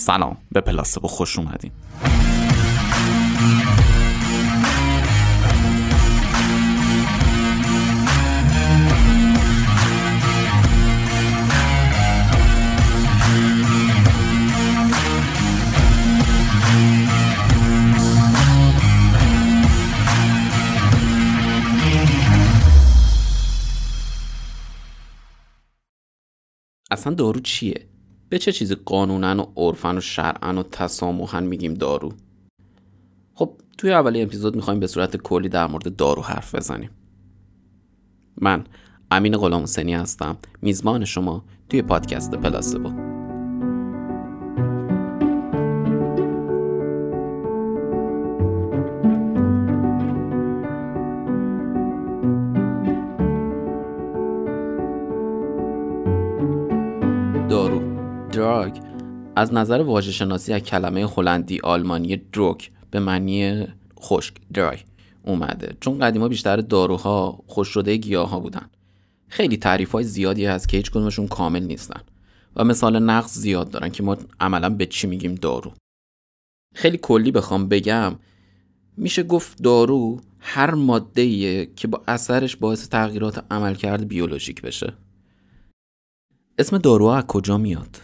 سلام، به پلاسبو خوش اومدین. اصلا دارو چیه؟ به چه چیزی قانونن و عرفن و شرعن و تسامحن میگیم دارو؟ خب توی اولی اپیزود میخوایم به صورت کلی در مورد دارو حرف بزنیم. من امین غلامحسینی هستم، میزبان شما توی پادکست پلاسبو. دارو، دراگ، از نظر واژه شناسی از کلمه هلندی آلمانی دروک به معنی خشک درای اومده، چون قدیما بیشتر داروها خشک شده گیاها بودن. خیلی تعریف‌های زیادی هست که هیچ کدومشون کامل نیستن و مثال نقص زیاد دارن که ما عملاً به چی میگیم دارو. خیلی کلی بخوام بگم میشه گفت دارو هر ماده‌ایه که با اثرش باعث تغییرات عملکرد بیولوژیک بشه. اسم داروها از کجا میاد؟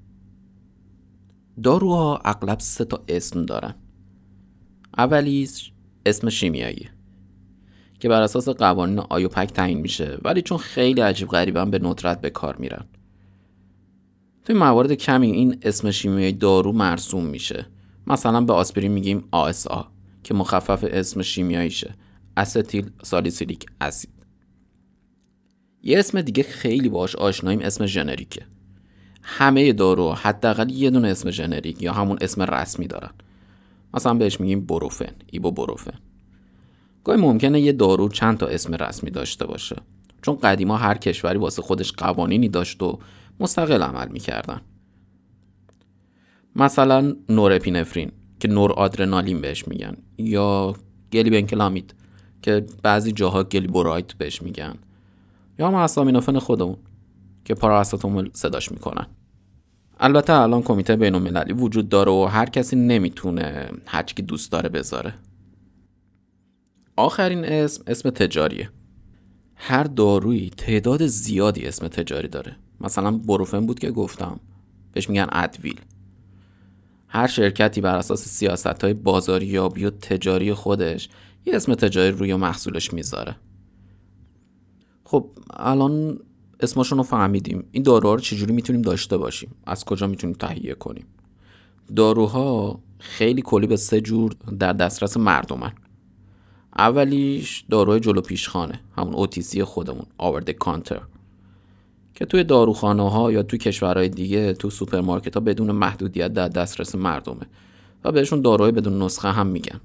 داروها اغلب 3 تا اسم دارن. اولیش اسم شیمیایی که بر اساس قوانین آیوپک تعیین میشه، ولی چون خیلی عجیب غریبا به ندرت به کار میرن. توی موارد کمی این اسم شیمیایی دارو مرسوم میشه. مثلا به آسپرین میگیم ASA که مخفف اسم شیمیاییشه، استیل سالیسیلیک اسید. یه اسم دیگه خیلی باهاش آشناییم، اسم ژنریکه. همه دارو حداقل یه دونه اسم ژنریک یا همون اسم رسمی دارن. مثلا بهش میگیم بروفن، ایبوبروفن. گاهی ممکنه یه دارو چند تا اسم رسمی داشته باشه، چون قدیما هر کشوری واسه خودش قوانینی داشت و مستقل عمل میکردن. مثلا نورپینفرین که نورآدرنالین بهش میگن، یا گلیبنکلامید که بعضی جاها گلیبورایت بهش میگن، یا هم آسامینوفن خودمون که پاراستامول صداش میکنن. البته الان کمیته بین‌المللی وجود داره و هر کسی نمیتونه هر چی که دوست داره بذاره. آخرین اسم تجاریه. هر دارویی تعداد زیادی اسم تجاری داره. مثلا بروفن بود که گفتم، بهش میگن ادویل. هر شرکتی بر اساس سیاست‌های بازاریابی و تجاری خودش یه اسم تجاری روی محصولش میذاره. خب الان اسمشون رو فهمیدیم. این داروها رو چجوری میتونیم داشته باشیم؟ از کجا میتونیم تهیه کنیم؟ داروها خیلی کلی به 3 جور در دسترس مردمن. اولیش داروهای جلو پیشخانه، همون OTC خودمون، over the counter، که توی داروخانه ها یا توی کشورهای دیگه تو سوپرمارکت ها بدون محدودیت در دسترس مردمه و بهشون داروهای بدون نسخه هم میگن.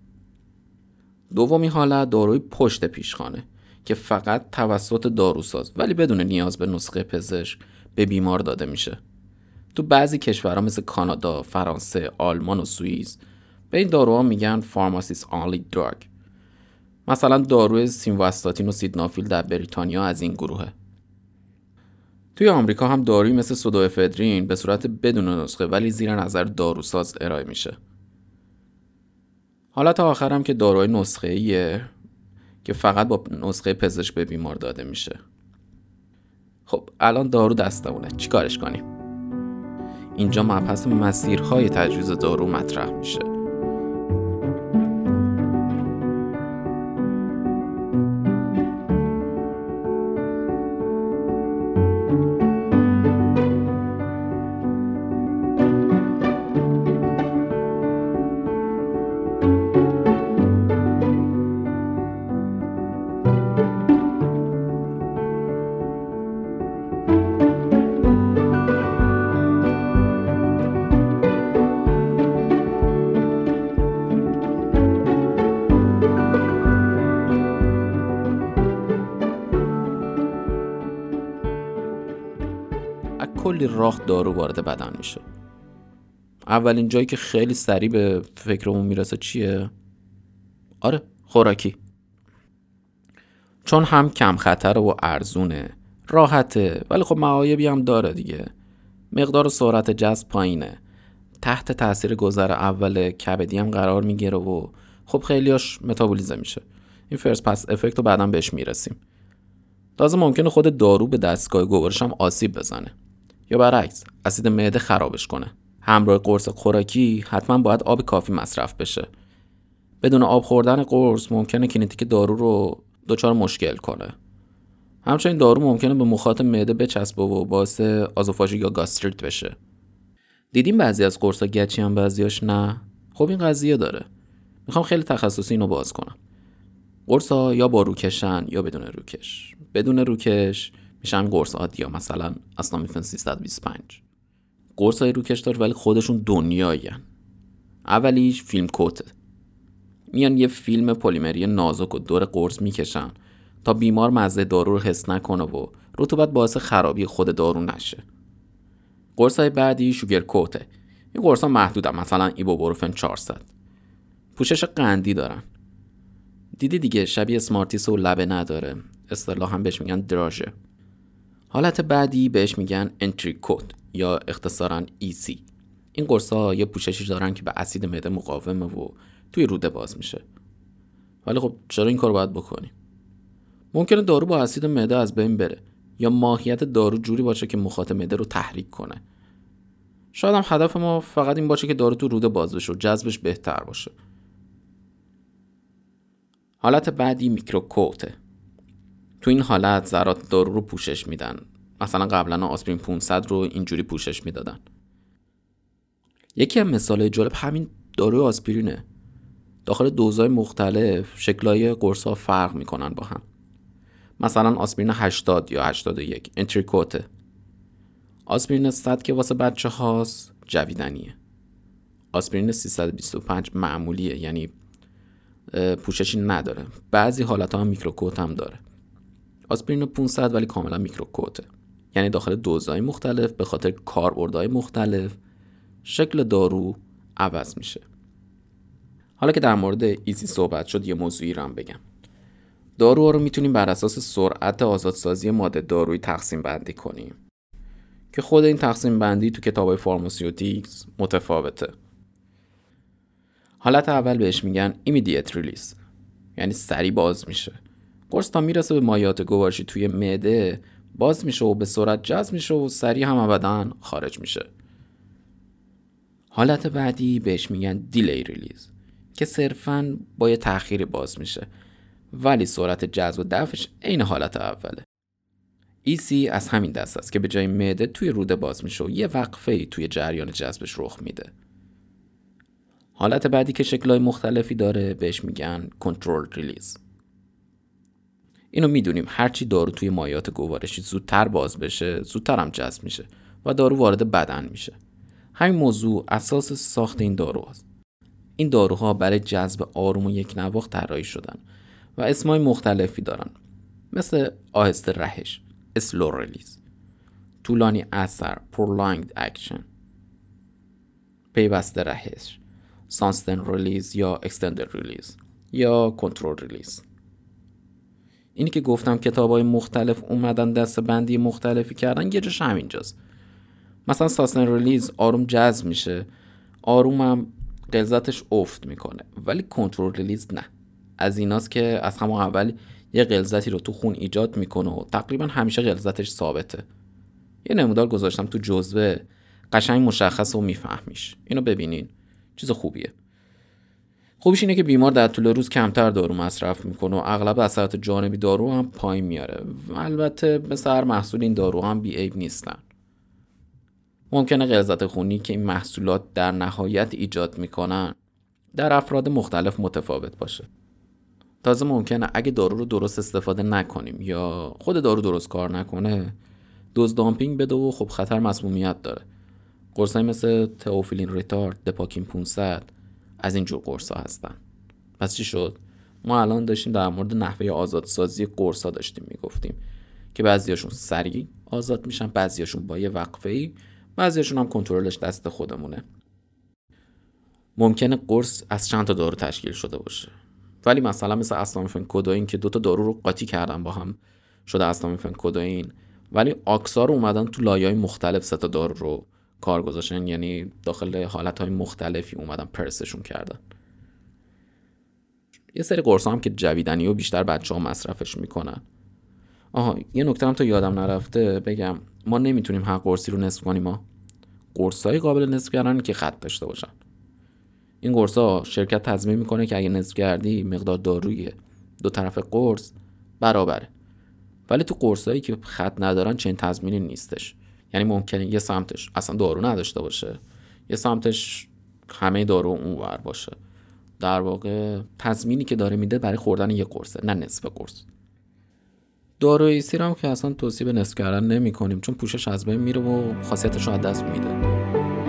دومی حالت داروی پشت پیشخانه که فقط توسط داروساز ولی بدون نیاز به نسخه پزشک به بیمار داده میشه. تو بعضی کشورها مثل کانادا، فرانسه، آلمان و سوئیس به این داروها میگن فارماسیست آنلی دراگ. مثلا داروی سیمواستاتین و سیدنافیل در بریتانیا از این گروهه. توی آمریکا هم دارویی مثل سودوافدرین به صورت بدون نسخه ولی زیر نظر داروساز ارائه میشه. حالت آخرم که داروی نسخه‌ایه که فقط با نسخه پزشک به بیمار داده میشه. خب الان دارو دستمونه، چی کارش کنیم؟ اینجا مبحث مسیرهای تجویز دارو مطرح میشه. کلی راه دارو وارد بدن میشه. اولین جایی که خیلی سریع به فکرمون میرسه چیه؟ آره، خوراکی. چون هم کم خطره و ارزونه، راحته، ولی خب معایبی هم داره دیگه. مقدار سرعت جذب پایینه، تحت تاثیر گذر اول کبدی هم قرار میگیره و خب خیلیاش متابولیزه میشه. این فرست پس افکت رو بعداً بهش میرسیم. تازه ممکنه خود دارو به دستگاه گوارش هم آسیب بزنه یا برعکس اسید معده خرابش کنه. همراه قرص خوراکی حتما باید آب کافی مصرف بشه. بدون آب خوردن قرص ممکنه کینتیک دارو رو دچار مشکل کنه. همچنین دارو ممکنه به مخاط معده بچسبه و باعث آزوفاژی یا گاستریت بشه. دیدیم بعضی از قرصا گچی هم بعضیاش نه. خب این قضیه داره. میخوام خیلی تخصصی اینو باز کنم. قرصا یا با روکشن یا بدون روکش. بدون روکش میشن قرص عادی یا مثلا اسلامیفن 325. قرصای روکش دار ولی خودشون دنیایین. اولیش فیلم کوته. میان یه فیلم پلیمری نازک و دور قرص میکشن تا بیمار مزه دارو رو حس نکنه و رطوبت باعث خرابی خود دارو نشه. قرصای بعدی شوگر کوته. این قرصا محدودن، مثلا ایبوپروفن 400. پوشش قندی دارن. دیدی دیگه شبیه اسمارتیس و لبه نداره. اصطلاحاً بهش میگن دراژه. حالت بعدی بهش میگن انتری کوت یا اختصاراً EC. این قرصا یه پوششی دارن که به اسید معده مقاومه و توی روده باز میشه. ولی خب چرا این کار باید بکنیم؟ ممکنه دارو با اسید معده از بین بره یا ماهیت دارو جوری باشه که مخاط معده رو تحریک کنه. شاید هم هدف ما فقط این باشه که دارو تو روده باز بشه و جذبش بهتر باشه. حالت بعدی میکروکوته. تو این حالت ذرات دارو رو پوشش میدن. مثلا قبلا آسپرین 500 رو اینجوری پوشش میدادن. یکی از مثالای جالب همین داروی آسپرینه. داخل دوزهای مختلف شکلای قرصا فرق میکنن با هم. مثلا آسپرین 80 یا 81 انتریکوته. آسپرین 100 که واسه بچه هاست جویدنیه. آسپرین 325 معمولیه، یعنی پوششی نداره. بعضی حالتها هم میکروکوت هم داره. آسپرین 500 ولی کاملا میکروکوته، یعنی داخل دوزهای مختلف به خاطر کاربردهای مختلف شکل دارو عوض میشه. حالا که در مورد ایزی صحبت شد یه موضوعی رو هم بگم. داروها رو میتونیم بر اساس سرعت آزادسازی ماده دارویی تقسیم بندی کنیم که خود این تقسیم بندی تو کتابای فارماسیوتیکس متفاوته. حالت اول بهش میگن immediate release، یعنی سریع باز میشه. قرص تا میرسه به مایعات گوارشی توی معده باز میشه و به سرعت جذب میشه و سریع هم ابداً خارج میشه. حالت بعدی بهش میگن delay release که صرفاً با یه تأخیری باز میشه ولی سرعت جذب و دفعش عین حالت اوله. EC از همین دست است که به جای معده توی روده باز میشه و یه وقفه‌ای توی جریان جذبش رخ میده. حالت بعدی که شکل‌های مختلفی داره بهش میگن کنترل ریلیز. اینو میدونیم هرچی دارو توی مایعات گوارشی زودتر باز بشه زودتر هم جذب میشه و دارو وارد بدن میشه. همین موضوع اساس ساخت این دارو هست. این داروها برای جذب آروم و یک نواخت طراحی شدن و اسمای مختلفی دارن، مثل آهسته رهش slow release، طولانی اثر prolonged action، پیوسته رهش sustained release یا extended release یا control release. اینی که گفتم کتابای مختلف اومدن دسته بندی مختلفی کردن یه جاش همینجاست. مثلا sustained release آروم جذب میشه، آروم هم غلظتش افت میکنه، ولی کنترل ریلیز نه. از ایناست که از همون اول یه غلظتی رو تو خون ایجاد میکنه و تقریبا همیشه غلظتش ثابته. یه نمودار گذاشتم تو جزوه، قشنگ مشخص و میفهمیش. اینو ببینین، چیز خوبیه. خوبیش اینه که بیمار در طول روز کمتر دارو مصرف میکنه و اغلب اثرات جانبی دارو هم پایین میاره. البته مثل هر محصول این دارو هم بی‌عیب نیستن. ممکنه غلظت خونی که این محصولات در نهایت ایجاد میکنن در افراد مختلف متفاوت باشه. تازه ممکنه اگه دارو رو درست استفاده نکنیم یا خود دارو درست کار نکنه دوز دامپینگ بده و خب خطر مسمومیت داره. قرصای مثل تئوفیلین ریتارد، دپاکین 500 از این جور قرصا هستن. پس چی شد؟ ما الان داشتیم در مورد نحوه آزادسازی قرصا داشتیم میگفتیم که بعضیاشون سریع آزاد میشن، بعضیاشون با یه وقفه‌ای، بعضیاشون هم کنترلش دست خودمونه. ممکنه قرص از چند تا دارو تشکیل شده باشه، ولی مثلا مثل استامیفن کدوئین که 2 تا دارو رو قاطی کردن با هم شده استامیفن کدوئین، ولی آکسا رو اومدن تو لایه‌های مختلف 3 تا دارو رو کار گذاشتن، یعنی داخل حالتهای مختلفی اومدن پرسشون کردن. یه سری قرص هم که جویدنی و بیشتر بچه‌ها مصرفش میکنن. یه نکته هم تا یادم نرفته بگم، ما نمیتونیم هر قرصی رو نصف کنیم. ما قرصای قابل نصف کردن که خط داشته باشن. این قرصا شرکت تضمین میکنه که اگه نصف کردی مقدار داروی دو طرف قرص برابره. ولی تو قرصایی که خط ندارن چنین تضمینی نیستش. یعنی ممکنه یه سمتش اصلا دارو نداشته باشه، یه سمتش همه دارو اونور باشه. در واقع تضمینی که داره میده برای خوردن یه قرصه، نه نصف قرص. داروی سیرم که اصلا توصیه به نصف کردن نمی کنیم، چون پوشش از بین میره و خاصیتش رو از دست میده.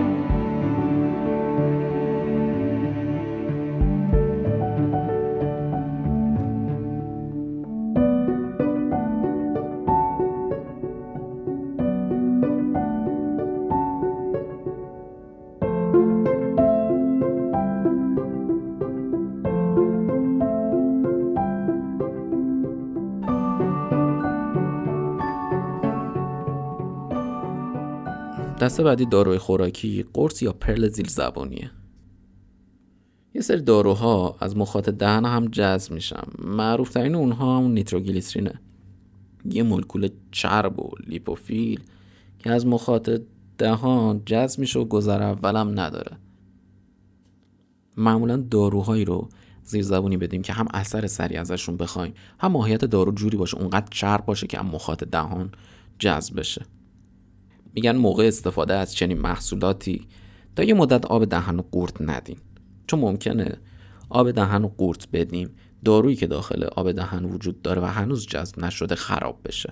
دسته بعدی داروی خوراکی، قرص یا پرل زیر زبانیه. یه سری داروها از مخاط دهن هم جذب میشن. معروف ترین اونها هم نیتروگلیسرینه، یه مولکول چرب و لیپوفیل که از مخاط دهان جذب میشه و گذر اولم نداره. معمولا داروهایی رو زیر زبونی بدیم که هم اثر سریع ازشون بخوایم، هم ماهیت دارو جوری باشه اونقدر چرب باشه که هم مخاط دهان جذب بشه. میگن موقع استفاده از چنین محصولاتی تا یه مدت آب دهن رو قورت ندین، چون ممکنه آب دهن رو قورت بدیم، دارویی که داخل آب دهن وجود داره و هنوز جذب نشده خراب بشه.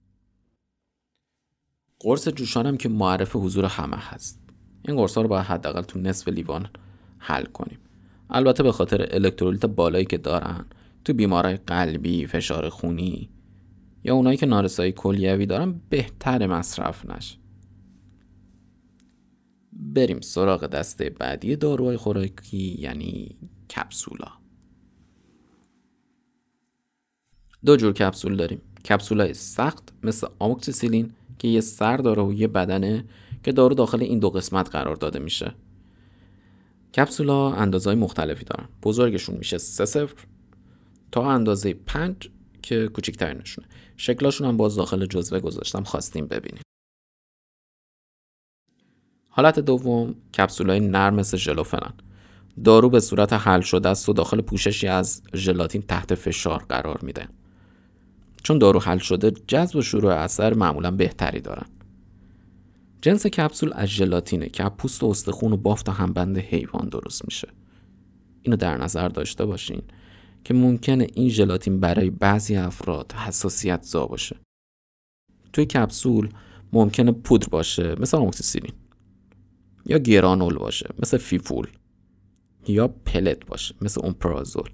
قرص جوشان هم که معرف حضور همه هست. این قرص ها رو باید حداقل تو نصف لیوان حل کنیم. البته به خاطر الکترولیت بالایی که دارن، تو بیمارای قلبی، فشار خونی یا اونایی که نارسایی کلیوی دارن بهتر مصرف نشه. بریم سراغ دسته بعدی داروهای خوراکی، یعنی کپسولا. 2 جور کپسول داریم. کپسولای سخت مثل آموکسیسیلین که یه سر داره و یه بدنه که دارو داخل این 2 قسمت قرار داده میشه. کپسولا اندازه‌های مختلفی دارن. بزرگشون میشه 3-0 تا اندازه 5 که کوچیک‌ترینشونه. شکلاشون هم باز داخل جزوه گذاشتم، خواستیم ببینیم. حالت دوم کپسولای نرم مثل ژلوفنن. دارو به صورت حل شده است و داخل پوششی از ژلاتین تحت فشار قرار میده. چون دارو حل شده، جذب و شروع اثر معمولا بهتری دارن. جنس کپسول از ژلاتینه که از پوست و استخون و بافت همبند حیوان درست میشه. اینو در نظر داشته باشین که ممکنه این ژلاتین برای بعضی افراد حساسیت زا باشه. توی کپسول ممکنه پودر باشه مثل آموکسیسیلین، یا گرانول باشه مثل فیفول، یا پلت باشه مثل اومپرازول.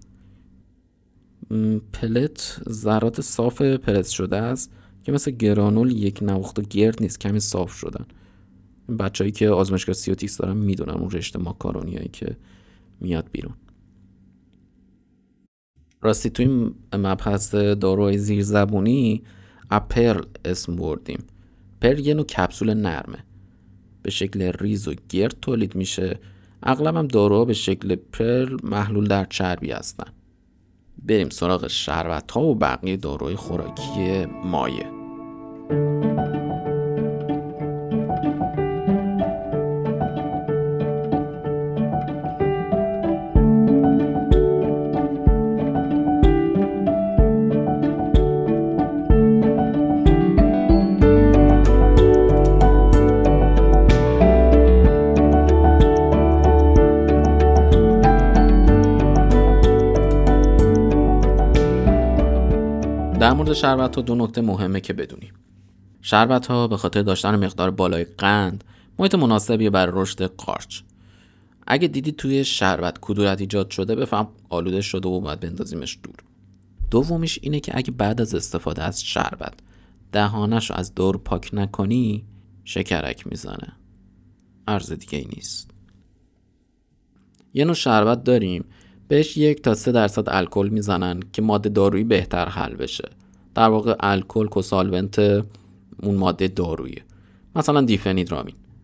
پلت ذرات صاف پرس شده است که مثل گرانول یک نواخت و گرد نیست، کمی صاف شدن. بچه‌ای که آزمایشگاه سیوتیکس دارن میدونن اون رشته ماکارونیایی که میاد بیرون. راستی توی این مبحث داروهای زیرزبونی پرل اسم بردیم. پرل یه نوع کپسول نرمه، به شکل ریز و گرد تولید میشه. اغلب هم داروها به شکل پرل محلول در چربی هستن. بریم سراغ شربت ها و بقیه داروهای خوراکی مایع. در مورد شربت ها 2 نکته مهمه که بدونیم. شربت ها به خاطر داشتن مقدار بالای قند محیط مناسبی برای رشد قارچ. اگه دیدی توی شربت کدورت ایجاد شده، بفهم آلوده شده و باید بندازیمش دور. دومیش اینه که اگه بعد از استفاده از شربت دهانش رو از دارو پاک نکنی، شکرک میزنه. عرض دیگه ای نیست. یه نوع شربت داریم بهش 1 تا 3% الکل میزنن که ماده دارویی بهتر حل بشه. در واقع الکل کوسالونت اون ماده دارویی، مثلا دیفنیدرامین.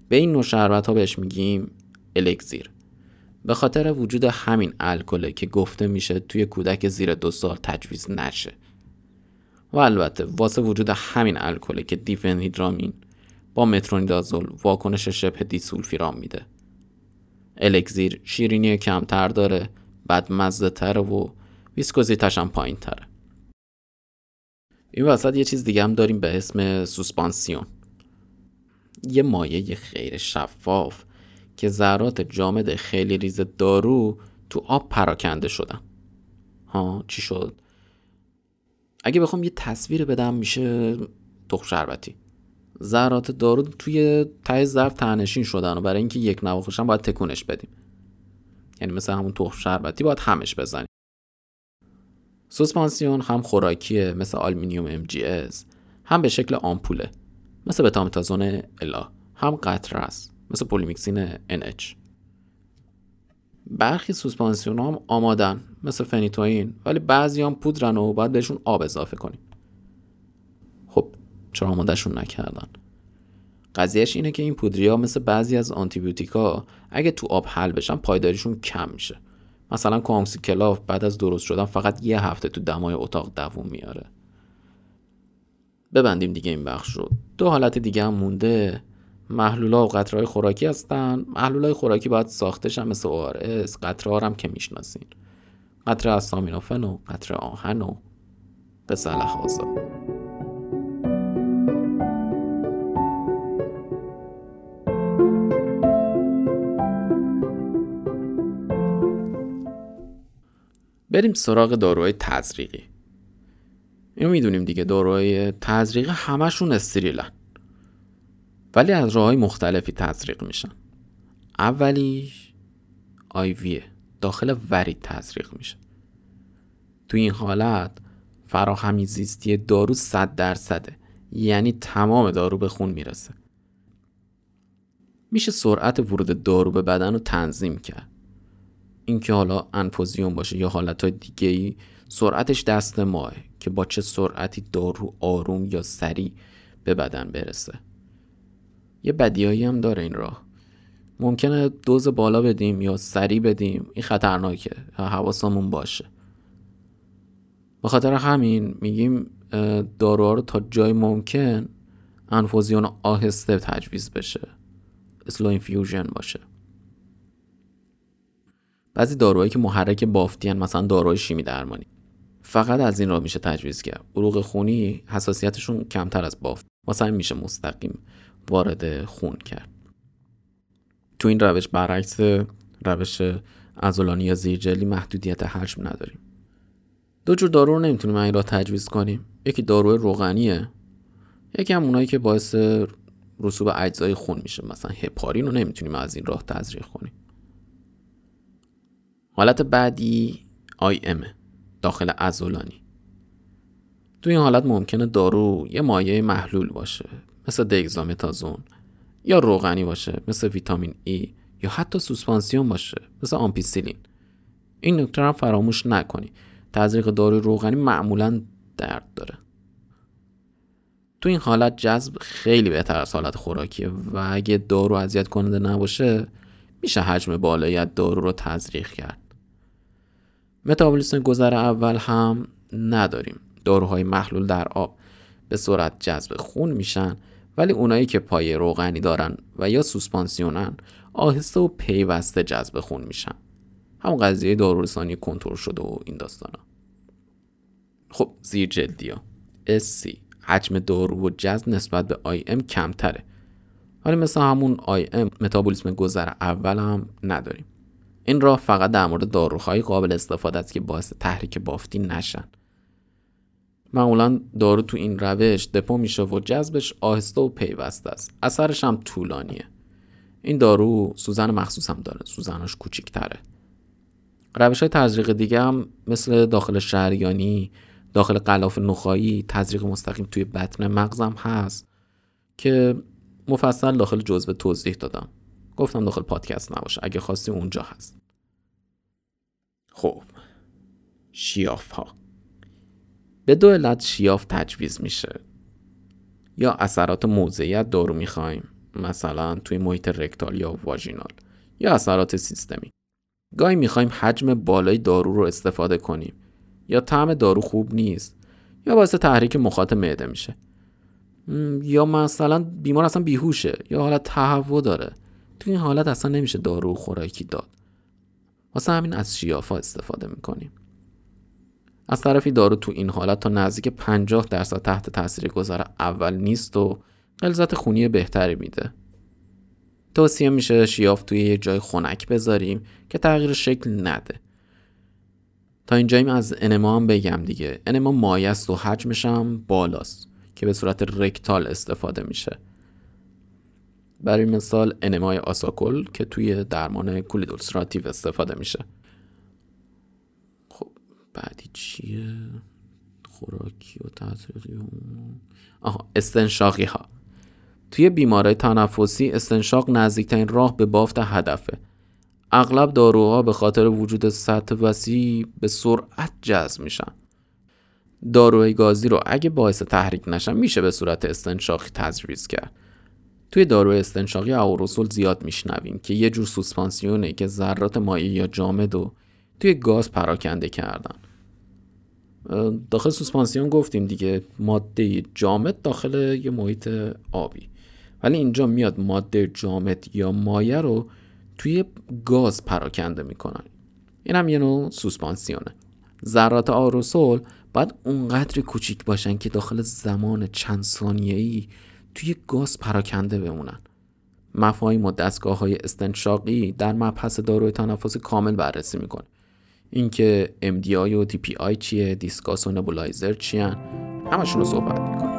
به این نوع شربت ها بهش میگیم الکسیر. به خاطر وجود همین الکل که گفته میشه توی کودک زیر 2 سال تجویز نشه. و البته واسه وجود همین الکل که دیفنهیدرامین با مترونیدازول واکنش شبه دیسولفیرام میده. الکسیر شیرینی کمتر داره، بدمزه تره و ویسکوزیتش هم پایین تره. این وسط یه چیز دیگه هم داریم به اسم سوسپانسیون. یه مایع خیلی شفاف که ذرات جامد خیلی ریز دارو تو آب پراکنده شدن. چی شد؟ اگه بخوام یه تصویر بدم میشه تخم شربتی. ذرات دارو توی ته ظرف ته‌نشین شدن و برای اینکه یک نواخشن باید تکونش بدیم. یعنی مثل همون تخم شربتی باید همش بزنیم. سوسپانسیون هم خوراکیه مثل آلومینیوم MgS، هم به شکل آمپوله مثل بتامتازون الا، هم قطره است مثل پلیمیکسین NH. برخی سوسپانسیون هم آمادن مثل فنیتوئین، ولی بعضی هم پودرن و باید بهشون آب اضافه کنیم. خب چرا آمادهشون نکردن؟ قضیهش اینه که این پودریا مثل بعضی از آنتیبیوتیکا اگه تو آب حل بشن پایداریشون کم میشه. مثلا کوانکسیکلاف بعد از درست شدن فقط 1 هفته تو دمای اتاق دووم میاره. ببندیم دیگه این بخش رو. 2 حالت دیگه هم مونده. محلول‌ها و قطره‌های خوراکی هستن. محلول‌های خوراکی باید ساختش هم مثل ORS، قطره‌ها هم که میشناسین. قطره استامینوفن و قطره آهن و قصه الخازا. بریم سراغ داروهای تزریقی. اینو میدونیم دیگه، داروهای تزریقی همشون استریلن، ولی از راههای مختلفی تزریق میشن. اولیش آیویه، داخل ورید تزریق میشه. تو این حالت فراهمی زیستی دارو 100%، یعنی تمام دارو به خون میرسه. میشه سرعت ورود دارو به بدن رو تنظیم کرد. این که حالا انفوزیون باشه یا حالتهای دیگه‌ای، سرعتش دست ماه که با چه سرعتی دارو آروم یا سریع به بدن برسه. یه بدیهایی هم داره این راه. ممکنه دوز بالا بدیم یا سریع بدیم، این خطرناکه، حواسمون باشه. به خاطر همین میگیم داروها رو تا جای ممکن انفوزیون آهسته تجویز بشه، اسلو اینفیوژن باشه. بعضی داروهایی که محرک بافتی هن، مثلا داروهای شیمی درمانی، فقط از این راه میشه تجویز کرد. عروق خونی حساسیتشون کمتر از بافت، مثلا میشه مستقیم وارد خون کرد. تو این روش برعکس روش عضلانی یا زیرجلی محدودیت حجم نداریم. 2 جور دارو رو نمیتونیم این راه تجویز کنیم. یکی داروی روغنیه، یکی هم اونایی که باعث رسوب اجزای خون میشه، مثلا هپارین رو نمیتونیم از این راه تزریق کنیم. حالت بعدی IM، داخل عضلانی. تو این حالت ممکنه دارو یه مایع محلول باشه مثل دگزامتازون، یا روغنی باشه مثل ویتامین E، یا حتی سوسپانسیون باشه مثل آمپیسیلین. این نکته رو فراموش نکنی، تزریق داروی روغنی معمولاً درد داره. تو این حالت جذب خیلی بهتر از حالت خوراکیه و اگه دارو اذیت کننده نباشه میشه حجم بالایی از دارو رو تزریق کرد. متابولیسم گذر اول هم نداریم. داروهای محلول در آب به سرعت جذب خون میشن، ولی اونایی که پایه روغنی دارن و یا سوسپانسیونن آهسته و پیوسته جذب خون میشن. همون قضیه دارورسانی کنترل شده و این داستانا. خب زیر جلدیا SC، حجم دارو و جذب نسبت به IM کمتره، ولی مثل همون IM متابولیسم گذر اول هم نداریم. این راه فقط در مورد داروهای قابل استفاده است که باعث تحریک بافتی نشن. معمولا دارو تو این روش دپو میشه و جذبش آهسته و پیوسته است. اثرش هم طولانیه. این دارو سوزن مخصوص هم داره، سوزناش کوچیک‌تره. روش‌های تزریق دیگه هم مثل داخل شریانی، داخل غلاف نخاعی، تزریق مستقیم توی بطن مغز هم هست که مفصل داخل جزوه توضیح دادم. گفتم داخل پادکست نباشه، اگه خواستی اونجا هست. خب شیاف ها به 2 علت شیاف تجویز میشه. یا اثرات موضعی از دارو میخوایم، مثلا توی محیط رکتال یا واژینال یا اثرات سیستمی. گاهی میخوایم حجم بالای دارو رو استفاده کنیم یا طعم دارو خوب نیست یا باعث تحریک مخاط معده میشه یا مثلا بیمار اصلا بیهوشه یا حالت تهوع داره. توی این حالت اصلا نمیشه دارو خوراکی داد. واسه همین از شیافا استفاده میکنیم. از طرفی دارو تو این حالت تا نزدیک 50% تحت تاثیر گذار اول نیست و غلظت خونی بهتری میده. توصیه میشه شیاف توی یه جای خنک بذاریم که تغییر شکل نده. تا اینجاییم از انما هم بگم دیگه. انما مایع است و حجمش هم بالاست که به صورت رکتال استفاده میشه. برای مثال انمای آساکل که توی درمان کولید اولسراتیو استفاده میشه. خب بعدی چیه؟ خوراکی و تاثیری استنشاقی ها. توی بیماری تنفسی استنشاق نزدیکترین راه به بافت هدفه. اغلب داروها به خاطر وجود سطح وسیع به سرعت جذب میشن. داروهای گازی رو اگه باعث تحریک نشن میشه به صورت استنشاقی تجویز کرد. توی داروی استنشاقی اورسول زیاد میشنویم که یه جور سوسپانسیونه که ذرات مایع یا جامد رو توی گاز پراکنده کردن. داخل سوسپانسیون گفتیم دیگه ماده جامد داخل یه محیط آبی، ولی اینجا میاد ماده جامد یا مایع رو توی گاز پراکنده میکنن. این هم یه نوع سوسپانسیونه. ذرات آروسول باید اونقدر کوچیک باشن که داخل زمان چند ثانیه‌ای توی گاز پراکنده بمونن. مفاهیم و دستگاه‌های استنشاقی در مبحث داروی تنفسی کامل بررسی میکنه. اینکه MDI و DPI چیه، دیسکاس و نبولایزر چیان، همشون رو صحبت میکنه.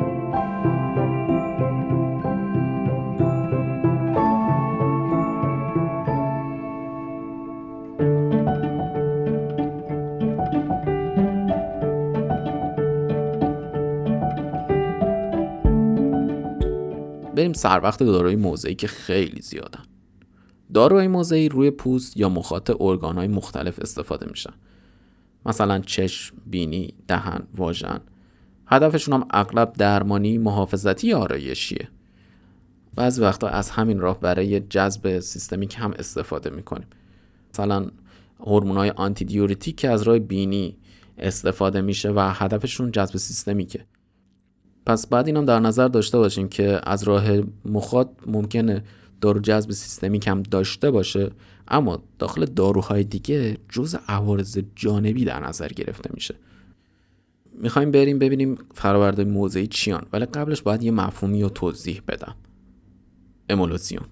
بریم سر وقت داروی موضعی که خیلی زیادن. داروهای موضعی روی پوست یا مخاط ارگان‌های مختلف استفاده میشن. مثلا چشم، بینی، دهن، واژن. هدفشون هم اغلب درمانی، محافظتی یا آرایشیه. بعضی وقتا از همین راه برای جذب سیستمیک هم استفاده میکنیم. مثلا هورمون‌های آنتی دیورتیک که از راه بینی استفاده میشه و هدفشون جذب سیستمیکه. پس بعد اینم در نظر داشته باشیم که از راه مخاط ممکنه دارو جذب سیستمیک هم داشته باشه، اما داخل داروهای دیگه جزء عوارض جانبی در نظر گرفته میشه. میخوایم بریم ببینیم فرآوردهای موضعی چیان، ولی قبلش باید یه مفهومی رو توضیح بدم. امولوسیون.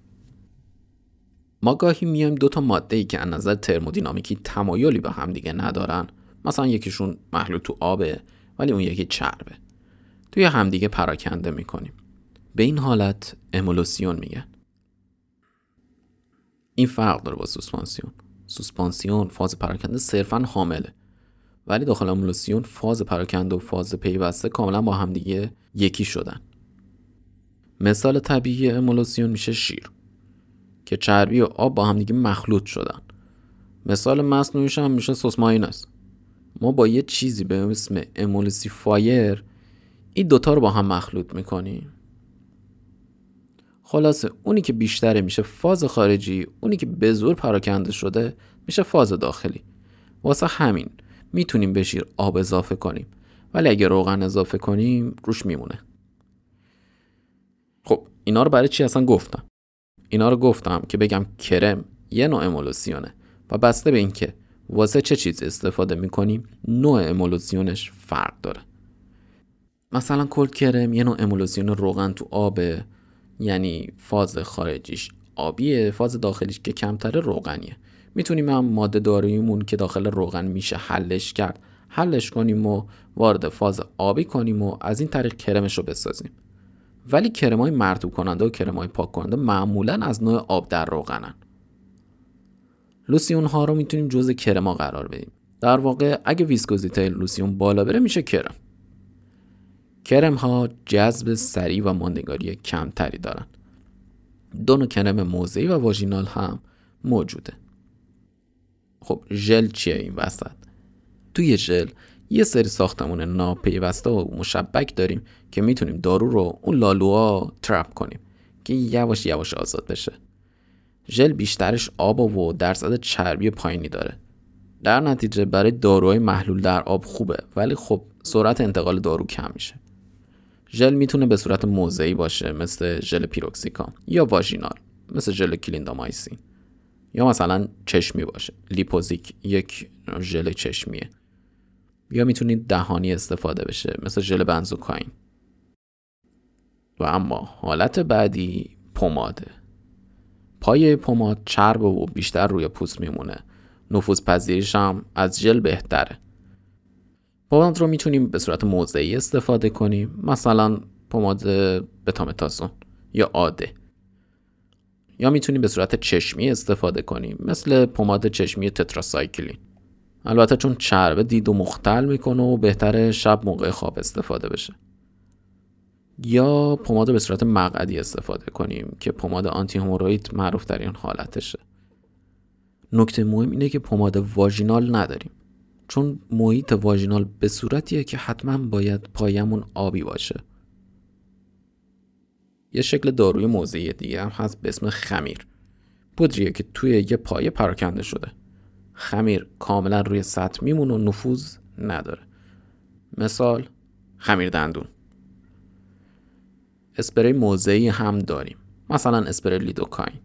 ما گاهی میایم دو تا ماده‌ای که از نظر ترمودینامیکی تمایلی به هم دیگه ندارن، مثلا یکیشون محلول تو آبه ولی اون یکی چربه، توی همدیگه پراکنده میکنیم. به این حالت امولوسیون میگن. این فرق داره با سوسپانسیون. سوسپانسیون فاز پراکنده صرفاً حامله، ولی داخل امولوسیون فاز پراکنده و فاز پیوسته کاملا با همدیگه یکی شدن. مثال طبیعی امولوسیون میشه شیر که چربی و آب با همدیگه مخلوط شدن. مثال مصنوعیش هم میشه سس مایونز. ما با یه چیزی به اسم امولسیفایر این دوتا رو با هم مخلوط میکنیم. خلاصه اونی که بیشتره میشه فاز خارجی، اونی که به زور پراکنده شده میشه فاز داخلی. واسه همین میتونیم به شیر آب اضافه کنیم، ولی اگه روغن اضافه کنیم روش میمونه. خب اینا رو برای چی اصلا گفتم؟ اینا رو گفتم که بگم کرم یه نوع امولوسیونه و بسته به این که واسه چه چیز استفاده میکنیم نوع امولوسیونش فرق داره. مثلا کلد کرم یه نوع امولوسیون روغن تو آبه، یعنی فاز خارجیش آبیه، فاز داخلیش که کمتره روغنیه. میتونیم هم ماده داروییمون که داخل روغن میشه حلش کنیم و وارد فاز آبی کنیم و از این طریق کرمش رو بسازیم. ولی کرمای مرطوب کننده و کرمای پاک کننده معمولاً از نوع آب در روغنن. لوسیون ها رو میتونیم جزء کرما قرار بدیم. در واقع اگه ویسکوزیته لوسیون بالا بره میشه کرم. کرم ها جذب سریع و ماندگاری کمتری دارن. دو نوع کرم موضعی و واژینال هم موجوده. خب ژل چیه این وسط؟ توی ژل یه سری ساختمون ناپیوسته و مشبک داریم که میتونیم دارو رو اون لالوها ترپ کنیم که یواش یواش آزاد بشه. ژل بیشترش آب و درصد چربی پایینی داره. در نتیجه برای داروهای محلول در آب خوبه، ولی خب سرعت انتقال دارو کم میشه. ژل میتونه به صورت موضعی باشه مثل ژل پیروکسیکام، یا واژینال مثل ژل کلیندامایسین، یا مثلا چشمی باشه، لیپوزیک یک ژل چشمیه، یا میتونید دهانی استفاده بشه مثل ژل بنزوکاین. و اما حالت بعدی پماده. پایه پماد چرب و بیشتر روی پوست میمونه. نفوذپذیریش هم از ژل بهتره. پماد رو میتونیم به صورت موضعی استفاده کنیم، مثلا پماد بتامتازون یا عاده، یا میتونیم به صورت چشمی استفاده کنیم مثل پماد چشمی تتراسایکلین. البته چون چربه دید و مختل میکنه و بهتره شب موقع خواب استفاده بشه. یا پماد به صورت مقعدی استفاده کنیم که پماد آنتی هموروئید معروف در این حالتشه. نکته مهم اینه که پماد واژینال نداریم، چون محیط واژینال به صورتیه که حتما باید پایمون آبی باشه. یه شکل داروی موضعی دیگه هم هست به اسم خمیر. پودریه که توی یه پایه پراکنده شده. خمیر کاملا روی سطح میمونه و نفوذ نداره. مثال خمیر دندون. اسپری موضعی هم داریم، مثلا اسپری لیدوکاین.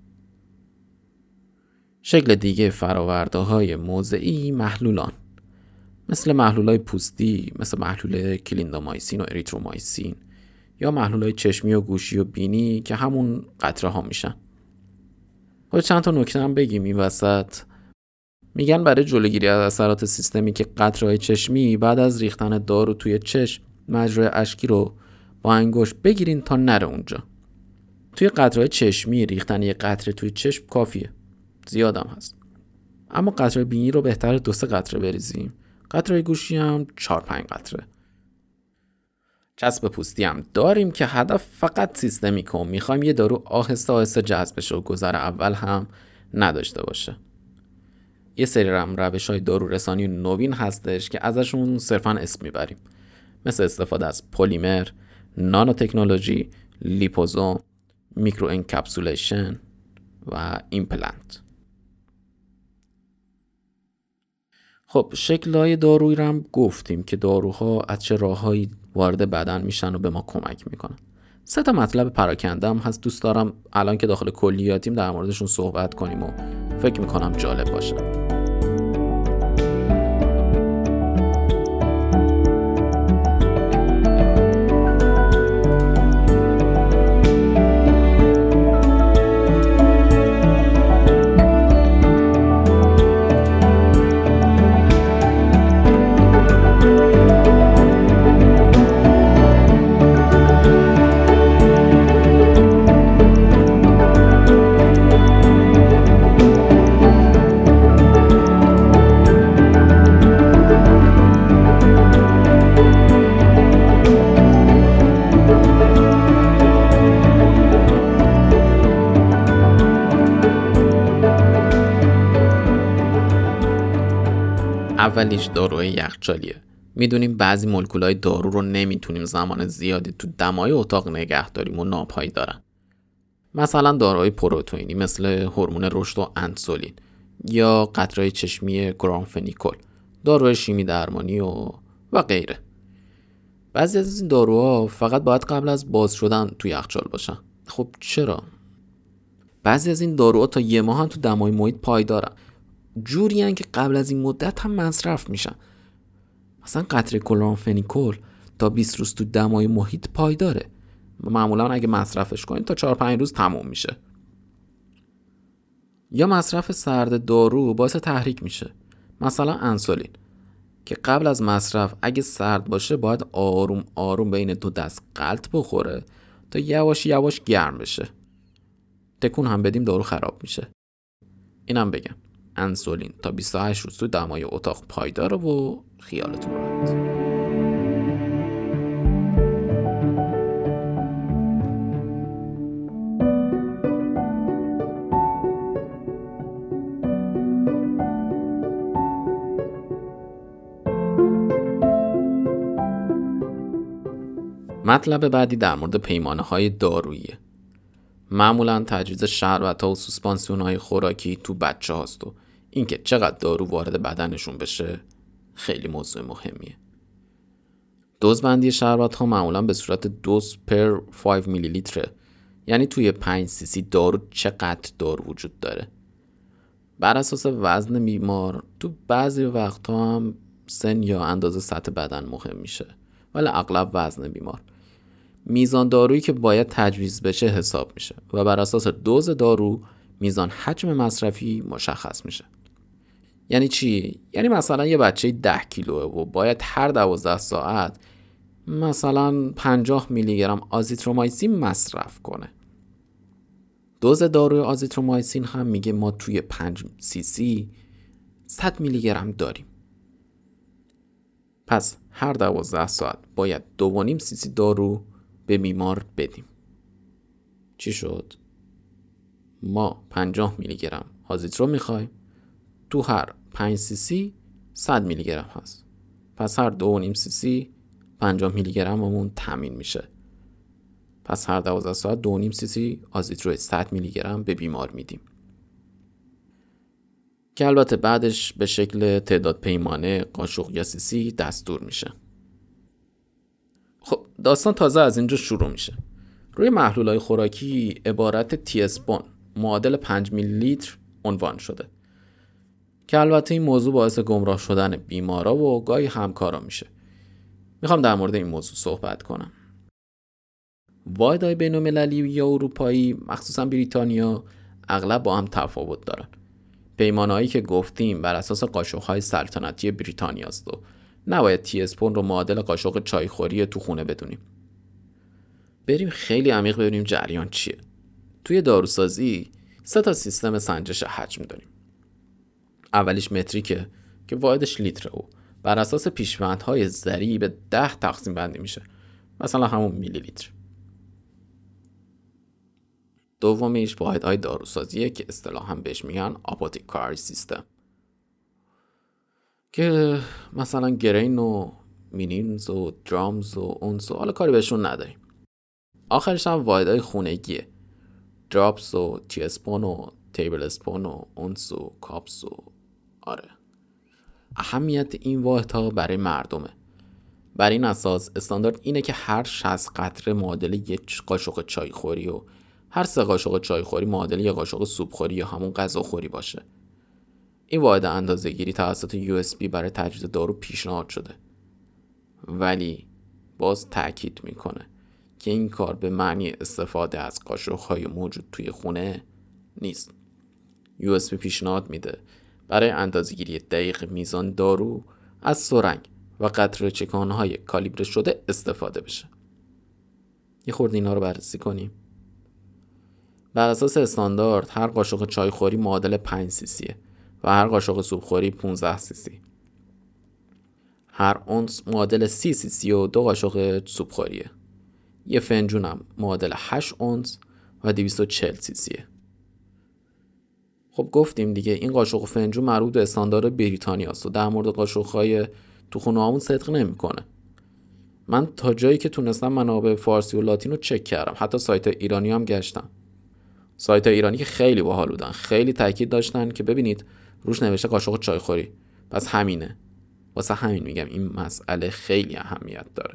شکل دیگه فراورده های موضعی محلولان، مثل محلولای پوستی، مثل محلول کلیندامایسین و اریترومایسین، یا محلولای چشمی و گوشی و بینی که همون قطره ها میشن. خب چند تا نکته هم بگیم این وسط. میگن برای جلوگیری از اثرات سیستمی که قطره‌های چشمی بعد از ریختن دارو توی چشم مجرای اشکی رو با انگشت بگیرین تا نره اونجا. توی قطره‌های چشمی ریختن یه قطره توی چشم کافیه، زیادم هست. اما قطره بینی رو بهتره 2-3 قطره بریزیم. قطره گوشی هم 4-5 قطره. چسب پوستی هم داریم که هدف فقط سیستمیکه و میخوایم یه دارو آهسته آهسته جذب بشه و گذر اول هم نداشته باشه. یه سری روش‌های دارو رسانی نوین هستش که ازشون صرفاً اسم میبریم، مثل استفاده از پلیمر، نانو تکنولوژی، لیپوزوم، میکرو انکپسولیشن و ایمپلنت. خب شکل‌های دارویی رو هم گفتیم که داروها از چه راه‌هایی وارد بدن میشن و به ما کمک میکنن. 3 تا مطلب پراکنده هم هست، دوست دارم الان که داخل کلیاتیم در موردشون صحبت کنیم و فکر میکنم جالب باشه. اولیش داروی یخچالیه. میدونیم بعضی مولکولای دارو رو نمیتونیم زمان زیادی تو دمای اتاق نگه داریم و ناپایدارن. مثلا داروهای پروتئینی مثل هورمون رشد و انسولین، یا قطره‌های چشمی گرانفنیکول، داروهای شیمی درمانی و غیره. بعضی از این داروها فقط باید قبل از باز شدن تو یخچال باشن. خب چرا؟ بعضی از این داروها تا 1 ماه هم تو دمای محیط پایدارن، جوری هن که قبل از این مدت هم مصرف میشن. مثلا قطره گرانفنیکول تا 20 روز تو دمای محیط پایداره. معمولا اگه مصرفش کنید تا 4-5 روز تموم میشه. یا مصرف سرد دارو باعث تحریک میشه، مثلا انسولین که قبل از مصرف اگه سرد باشه باید آروم آروم بین 2 دست غلط بخوره تا یواش یواش گرم بشه. تکون هم بدیم دارو خراب میشه. اینم بگم انسولین تا 28 روز تو دمای اتاق پایداره و خیالتون راحت. مطلب بعدی در مورد پیمانه‌های داروییه. معمولا تجویز شربت‌ها و سوسپانسیون‌های خوراکی تو بچه هاست و اینکه چقدر دارو وارد بدنشون بشه خیلی موضوع مهمیه. دوزبندی شربت‌ها معمولا به صورت دوز پر 5 میلی لیتره، یعنی توی 5 سی سی دارو چقدر دارو وجود داره. بر اساس وزن بیمار تو بعضی وقتها هم سن یا اندازه سطح بدن مهم میشه، ولی اغلب وزن بیمار. میزان دارویی که باید تجویز بشه حساب میشه و بر اساس دوز دارو میزان حجم مصرفی مشخص میشه. یعنی چی؟ یعنی مثلا یه بچه 10 کیلوه و باید هر 12 ساعت مثلا 50 میلی گرم آزیترومایسین مصرف کنه. دوز داروی آزیترومایسین هم میگه ما توی 5 سی سی 100 میلی گرم داریم. پس هر 12 ساعت باید 2.5 سی سی دارو به بیمار بدیم. چی شد؟ ما 50 میلی گرم آزیترو میخوایم، تو هر 5 سی سی 100 میلی گرم هست. پس هر 2.5 سی سی 50 میلی گرم همون تامین میشه. پس هر 12 ساعت 2.5 سی سی آزیترو 100 میلی گرم به بیمار میدیم، که البته بعدش به شکل تعداد پیمانه قاشق یا سی سی دستور میشه. خب داستان تازه از اینجا شروع میشه. روی محلول‌های خوراکی عبارت تی اسپون معادل 5 میلی لیتر عنوان شده، که البته این موضوع باعث گمراه شدن بیمارا و گاهی همکارا میشه. میخوام در مورد این موضوع صحبت کنم. واحدهای بین‌المللی یا اروپایی، مخصوصا بریتانیا، اغلب با هم تفاوت دارن. پیمانه‌هایی که گفتیم بر اساس قاشق‌های سلطنتی بریتانیا است و نباید تی اسپون رو معادل قاشق چایخوری تو خونه بدونیم. بریم خیلی عمیق ببینیم جریان چیه. توی داروسازی 3 تا سیستم سنجش حجم داریم. اولیش متریکه که واحدش لیتره و بر اساس پیش‌بندهای ذری به 10 تقسیم بندی میشه، مثلا همون میلی لیتر. دومیش واحدهای داروسازیه که اصطلاحاً بهش میگن آپوتیکاری سیستم، که مثلا گرین و مینیمز و درامز و اونس و حالا کاری بهشون نداریم. آخرش هم واحدهای خونگیه، دراپس و تی اسپون و تیبل اسپون و اونس و کاپس و آره. اهمیت این واحدها برای مردمه. بر این اساس استاندارد اینه که هر 60 قطره معادل یک قاشق چایخوری و هر 3 قاشق چایخوری معادل یک قاشق سوپخوری یا همون غذاخوری باشه. این واحد اندازه‌گیری توسط USB برای تجویز دارو پیشنهاد شده، ولی باز تأکید میکنه که این کار به معنی استفاده از قاشق‌های موجود توی خونه نیست. USB پیشنهاد میده برای اندازه‌گیری دقیق میزان دارو از سرنگ و قطره چکان‌های کالیبر شده استفاده بشه. یه خورده اینا رو بررسی کنیم. بر اساس استاندارد هر قاشق چایخوری معادل 5 سی سیه و هر قاشق سوپخوری 15 سی سی. هر اونس معادل 30 سی سی و 2 قاشق سوپخوریه. یه فنجون هم معادل 8 اونس و 240 سی سیه. خب گفتیم دیگه این قاشق و فنجون مربوط به استاندارد بریتانیا است و در مورد قاشق‌های تو خونه‌هامون صدق نمی‌کنه. من تا جایی که تونستم منابع فارسی و لاتین رو چک کردم، حتی سایت ایرانی هم گشتم. سایت ایرانی که خیلی باحال بودن، خیلی تاکید داشتن که ببینید روش نوشته قاشق چایخوری، پس همینه. واسه همین میگم این مسئله خیلی اهمیت داره.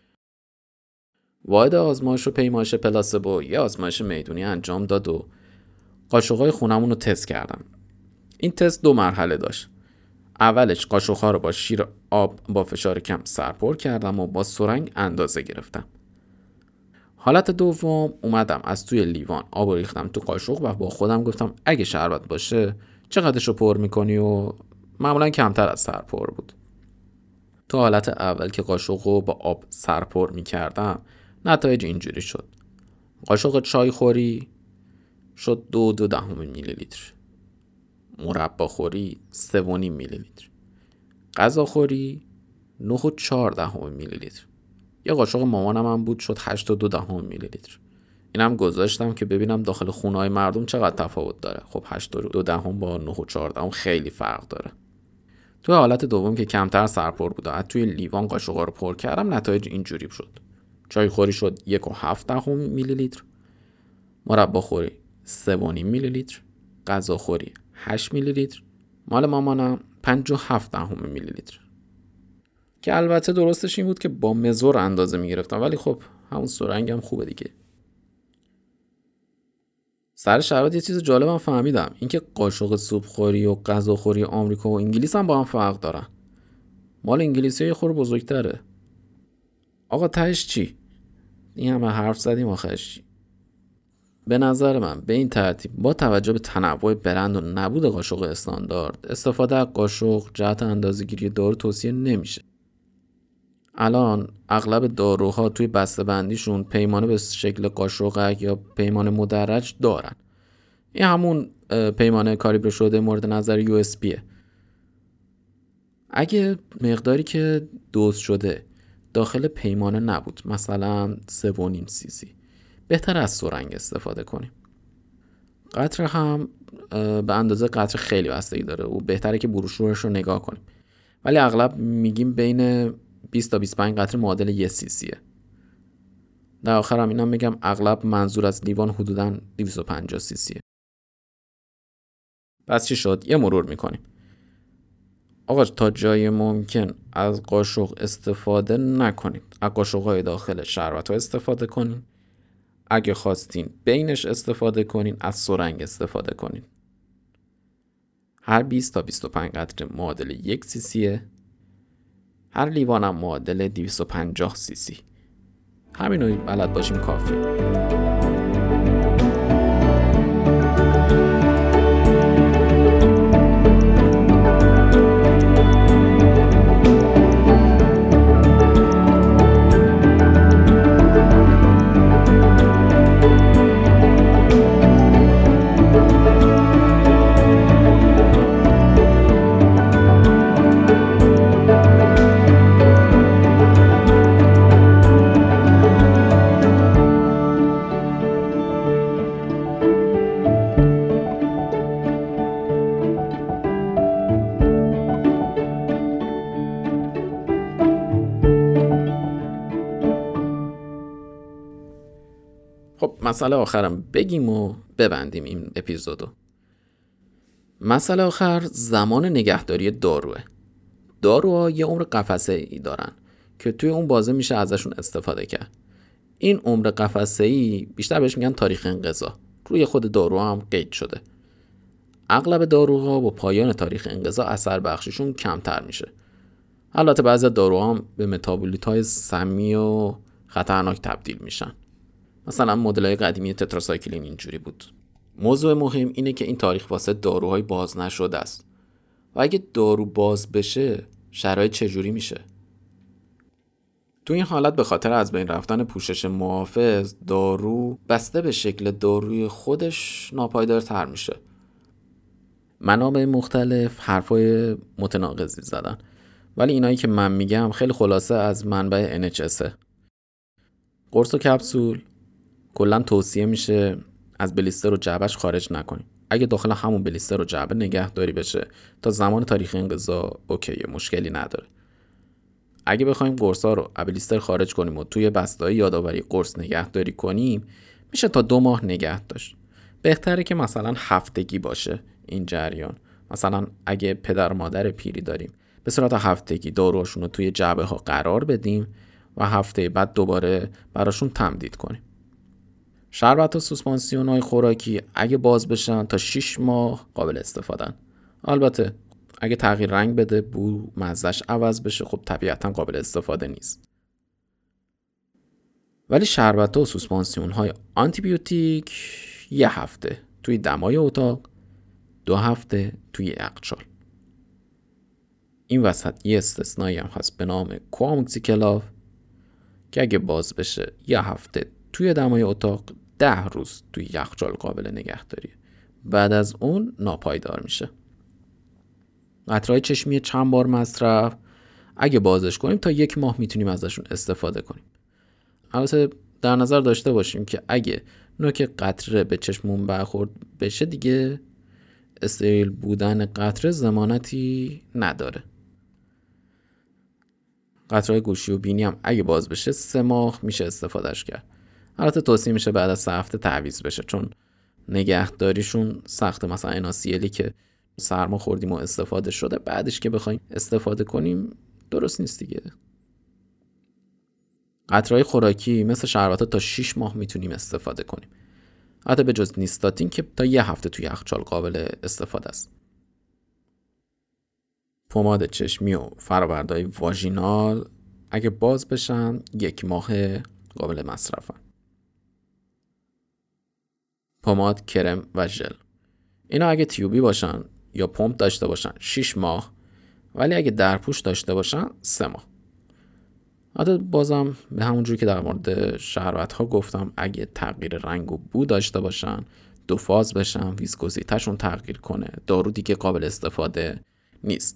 واحد آزمایش و پیمایش پلاسبو یه آزمایش میدونی انجام داد و قاشق‌های خونمون رو تست کردم. این تست 2 مرحله داشت. اولش قاشق‌ها رو با شیر آب با فشار کم سرپر کردم و با سرنگ اندازه گرفتم. حالت دوم اومدم از توی لیوان آب ریختم تو قاشق و با خودم گفتم اگه شربت باشه چقدرشو پر میکنی و معمولا کمتر از سرپر بود. تو حالت اول که قاشق رو با آب سرپر میکردم نتایج اینجوری شد. قاشق چای خوری شد 2.2 میلی لیتر، مربا خوری 3.5 میلی لیتر، غذا خوری 9.4 میلی لیتر. یه قاشق مامانم هم بود شد 8.2 میلی لیتر. اینم گذاشتم که ببینم داخل خونه‌های مردم چقدر تفاوت داره. خب 8.2 با 9.4 خیلی فرق داره. تو حالت دوم که کمتر سرپر بود و توی لیوان قاشق‌ها رو پر کردم نتایج اینجوری شد. چای خوری شد 1.7 میلی لیتر، مرباخوری 3.5 میلی لیتر، غذاخوری 8 میلی لیتر، مال مامانم 5.7 میلی لیتر. که البته درستش این بود که با مزور اندازه میگرفتم، ولی خب همون سرنگ هم خوبه دیگه. سر شربت یه چیز جالبم فهمیدم، اینکه قاشق سوپخوری و غذاخوری آمریکا و انگلیس هم با هم فرق دارن. مال انگلیسی یه خورده بزرگتره. آقا تهش چی؟ این همه حرف زدیم آخرش چی؟ به نظر من به این ترتیب با توجه به تنوع برند و نبود قاشق استاندارد، استفاده از قاشق جهت اندازه‌گیری دارو توصیه نمیشه. الان اغلب داروها توی بسته‌بندیشون پیمانه به شکل قاشقک یا پیمانه مدرج دارن. این همون پیمانه کالیبر شده مورد نظر USPه. اگه مقداری که دوز شده داخل پیمانه نبود، مثلا 3.5 cc، بهتر از سرنگ استفاده کنیم. قطره هم به اندازه قطره خیلی بستگی داره و بهتره که بروشورش رو نگاه کنیم، ولی اغلب میگیم بین 20 تا 25 قطره معادل 1 cc. در آخر هم اینا میگم اغلب منظور از لیوان حدوداً 250 cc. پس چی شد؟ یه مرور میکنیم. آقا تا جای ممکن از قاشق استفاده نکنید. از قاشق‌های داخل شربت‌ها استفاده کنید. اگه خواستین بینش استفاده کنین، از سرنگ استفاده کنین. هر 20 تا 25 قطره معادل 1 cc، هر لیوان هم معادل 250 cc. همینو بلد باشیم کافیه. خب مسئله آخرم بگیم و ببندیم این اپیزودو. مسئله آخر زمان نگهداری داروه. داروها یه عمر قفسه‌ای دارن که توی اون بازه میشه ازشون استفاده کرد. این عمر قفسه‌ای بیشتر بهش میگن تاریخ انقضا. روی خود دارو هم قید شده. اغلب داروها با پایان تاریخ انقضا اثر بخششون کمتر میشه. البته بعضی داروها هم به متابولیت‌های سمی و خطرناک تبدیل میشن. مثلا مدل‌های قدیمی تتراسایکلین اینجوری بود. موضوع مهم اینه که این تاریخ واسه داروهای باز نشده است. و اگه دارو باز بشه، شرایط چجوری میشه؟ تو این حالت به خاطر از بین رفتن پوشش محافظ، دارو بسته به شکل داروی خودش ناپایدارتر میشه. منابع مختلف حرفای متناقضی زدن، ولی اینایی که من میگم خیلی خلاصه از منبع NHS. قرص و کپسول کلا توصیه میشه از بلیستر و جعبهش خارج نکنیم. اگه داخل همون بلیستر و جعبه نگهداری بشه تا زمان تاریخ انقضا اوکیه، مشکلی نداره. اگه بخوایم قرصا رو از بلیستر خارج کنیم و توی بسته‌های یادآوری قرص نگهداری کنیم، میشه تا 2 ماه نگه داشت. بهتره که مثلا هفتگی باشه این جریان. مثلا اگه پدر و مادر پیری داریم، به صورت هفتگی داروهاشون رو توی جعبه ها قرار بدیم و هفته بعد دوباره براشون تمدید کنیم. شربت و سوسپانسیون های خوراکی اگه باز بشن تا 6 ماه قابل استفادن. البته اگه تغییر رنگ بده، بو مزهش عوض بشه، خب طبیعتا قابل استفاده نیست. ولی شربت و سوسپانسیون های آنتی بیوتیک 1 هفته توی دمای اتاق، 2 هفته توی یخچال. این وسط یه استثنایی هم هست به نام کوآموکسیکلاو که اگه باز بشه 1 هفته توی دمای اتاق، 10 روز توی یخچال قابل نگهداری. بعد از اون ناپایدار میشه. قطره‌های چشمی چند بار مصرف اگه بازش کنیم تا 1 ماه میتونیم ازشون استفاده کنیم. البته در نظر داشته باشیم که اگه نوک قطره به چشممون برخورد بشه، دیگه استریل بودن قطره ضمانتی نداره. قطره‌های گوشی و بینی هم اگه باز بشه 3 ماه میشه استفادهش کرد. البته توصیه میشه بعد از 3 هفته تعویض بشه، چون نگهداریشون سخته. مثلا NaCl که سرما خوردیم و استفاده شده، بعدش که بخوایم استفاده کنیم درست نیست دیگه. قطره‌های خوراکی مثل شربت‌ها تا 6 ماه میتونیم استفاده کنیم. حتی به جز نیستاتین که تا 1 هفته توی یخچال قابل استفاده است. پماد چشمی و فرآوردهای واژینال اگه باز بشن 1 ماه قابل مصرفن. پماد، کرم و ژل اینا اگه تیوبی باشن یا پمپ داشته باشن 6 ماه، ولی اگه درپوش داشته باشن 3 ماه. حتی بازم به همون جوری که در مورد شربت ها گفتم، اگه تغییر رنگ و بو داشته باشن، 2 فاز بشن، ویسکوزیته‌شون تغییر کنه، دارو دیگه قابل استفاده نیست.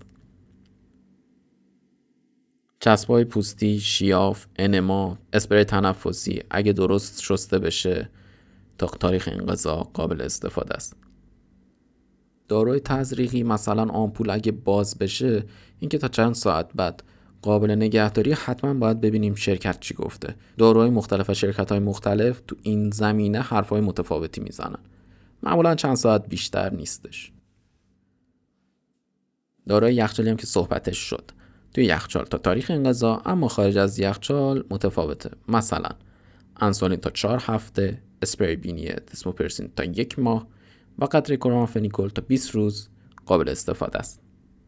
چسبای پوستی، شیاف، انما، اسپری تنفسی اگه درست شسته بشه تا تاریخ انقضا قابل استفاده است. داروی تزریقی مثلا آمپول اگه باز بشه، اینکه تا چند ساعت بعد قابل نگهداری، حتما باید ببینیم شرکت چی گفته. داروهای مختلف و شرکت‌های مختلف تو این زمینه حرفای متفاوتی میزنن. معمولا چند ساعت بیشتر نیستش. داروهای یخچالی هم که صحبتش شد، توی یخچال تا تاریخ انقضا، اما خارج از یخچال متفاوته. مثلا انسولین تا 4 هفته، اسپریبینیه دسموپرسین تا 1 ماه و قطره کلورامفنیکول تا 20 روز قابل استفاده است.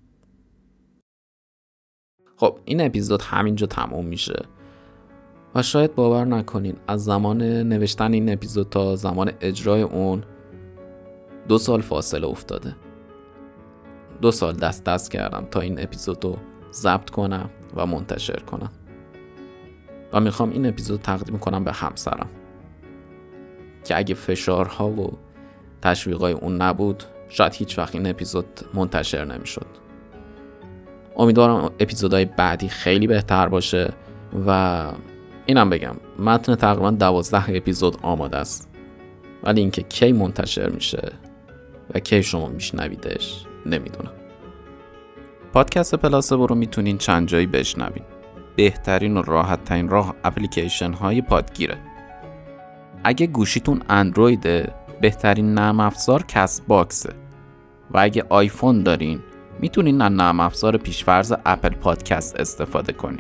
خب این اپیزود همینجا تموم میشه و شاید باور نکنین از زمان نوشتن این اپیزود تا زمان اجرای اون 2 سال فاصله افتاده. 2 سال دست کردم تا این اپیزود رو ضبط کنم و منتشر کنم و میخوام این اپیزود تقدیم کنم به همسرم که اگه فشارها و تشویقای اون نبود شاید هیچ وقت این اپیزود منتشر نمیشد. امیدوارم اپیزودهای بعدی خیلی بهتر باشه و اینم بگم متن تقریبا 12 اپیزود آماده است، ولی اینکه کی منتشر میشه و کی شما میشنویدش نمیدونم. پادکست پلاسبو رو میتونین چند جایی بشنوین. بهترین و راحت ترین راه اپلیکیشن های پادگیره. اگه گوشیتون اندرویده، بهترین نرم افزار کست باکسه و اگه آیفون دارین میتونین از نرم افزار پیشفرض اپل پادکست استفاده کنین.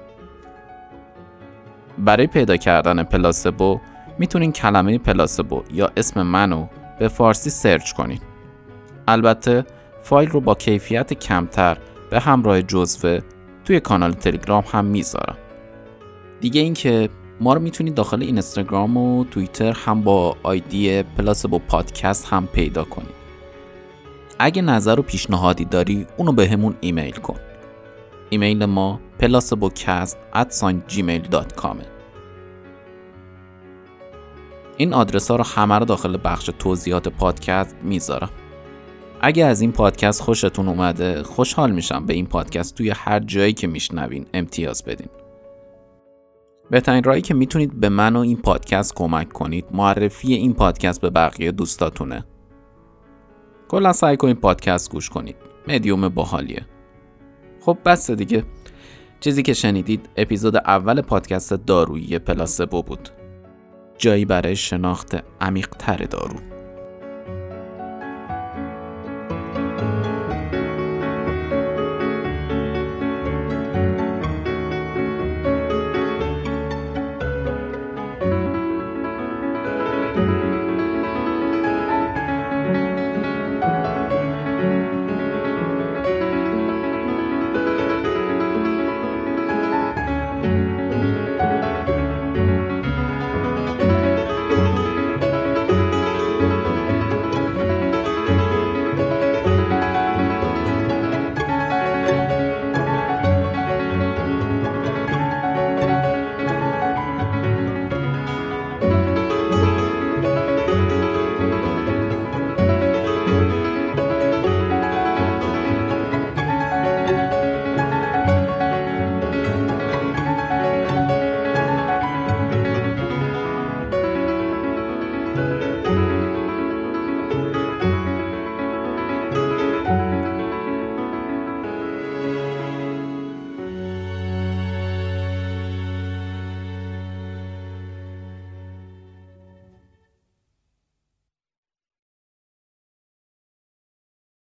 برای پیدا کردن پلاسبو میتونین کلمه پلاسبو یا اسم منو به فارسی سرچ کنین. البته فایل رو با کیفیت کمتر به همراه جزوه توی کانال تلگرام هم میذارم. دیگه این که ما رو میتونید داخل اینستاگرام و توییتر هم با آیدی پلاسبو پادکست هم پیدا کنید. اگه نظر و پیشنهادی داری اونو به همون ایمیل کن. ایمیل ما placebocast@gmail.com. این آدرس ها رو همه رو داخل بخش توضیحات پادکست میذارم. اگه از این پادکست خوشتون اومده، خوشحال میشم به این پادکست توی هر جایی که میشنوین امتیاز بدین. بهترین راهی که میتونید به من و این پادکست کمک کنید معرفی این پادکست به بقیه دوستاتونه. کلا سعی کنید پادکست گوش کنید. مدیوم باحالیه. خب بس دیگه. چیزی که شنیدید اپیزود اول پادکست دارویی پلاسبو بود. جایی برای شناخت عمیق‌تر دارو.